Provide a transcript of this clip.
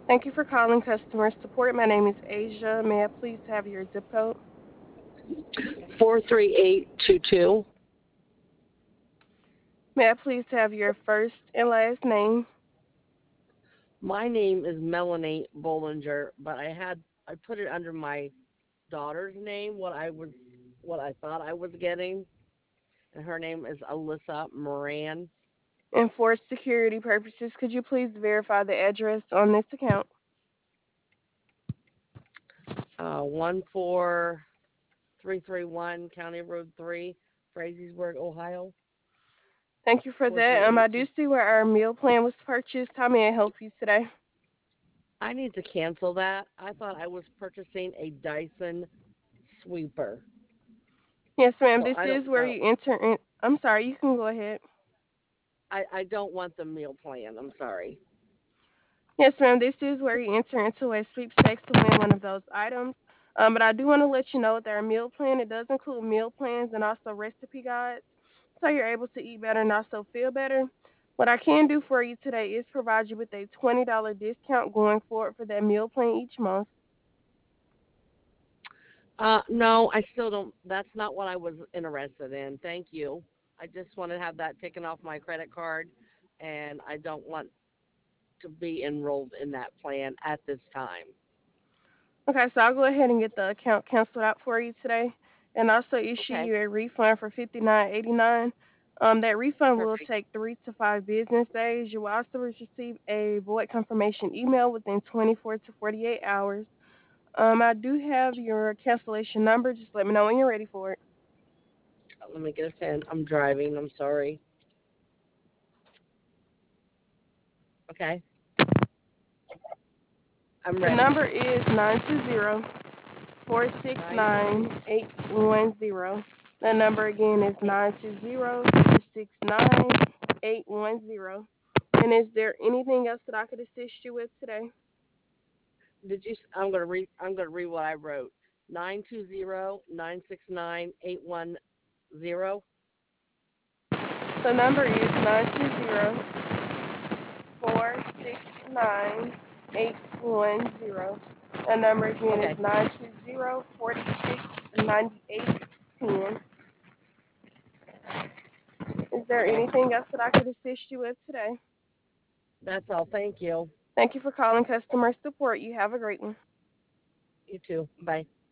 Thank you for calling customer support. My name is Asia. May I please have your zip code? 43822. May I please have your first and last name? My name is Melanie Bollinger, but I put it under my daughter's name, what I thought I was getting, and her name is Alyssa Moran. And for security purposes, could you please verify the address on this account? 14331 County Road 3, Frazeysburg, Ohio, Thank you for that. I do 43822. see where our meal plan was purchased. How may I help you today? I need to cancel that. I thought I was purchasing a Dyson sweeper. Yes, ma'am. So This I is don't where know. you enter in. I'm sorry, you can go ahead. I don't want the meal plan. I'm sorry. Yes, ma'am. This is where you enter into a sweepstakes to win one of those items. But I do want to let you know that our meal plan, it does include meal plans and also recipe guides, so you're able to eat better and also feel better. What I can do for you today is provide you with a $20 discount going forward for that meal plan each month. No, I still don't. That's not what I was interested in. Thank you. I just want to have that taken off my credit card, and I don't want to be enrolled in that plan at this time. Okay, so I'll go ahead and get the account canceled out for you today, and also issue Okay, you a refund for $59.89. That refund will perfect. take 3 to 5 business days. You will also receive a void confirmation email within 24 to 48 hours. I do have your cancellation number. Just let me know when you're ready for it. Let me get a pen. I'm driving. I'm sorry. Okay, I'm The ready. number is 920 four six Nine two nine zero. 8110. The number again is Eight. 920 469 8110. And is there anything else that I could assist you with today? Did you? I'm gonna read. I'm gonna read what I wrote. 920 969 8110. The number is 920 469 8110. The number again is Okay, 920 469 8810. Is there okay. anything else that I could assist you with today? That's all. Thank you. Thank you for calling customer support. You have a great one. You too. Bye.